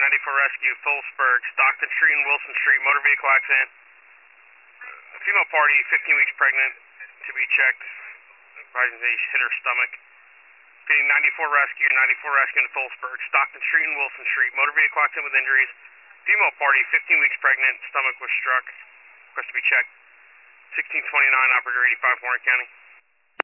94 Rescue, Phillipsburg, Stockton Street and Wilson Street, motor vehicle accident. A female party, 15 weeks pregnant, to be checked. Advising they hit her stomach. Feeding 94 Rescue in Phillipsburg, Stockton Street and Wilson Street, motor vehicle accident with injuries. Female party, 15 weeks pregnant, stomach was struck. Request to be checked. 1629, operator 85, Warren County.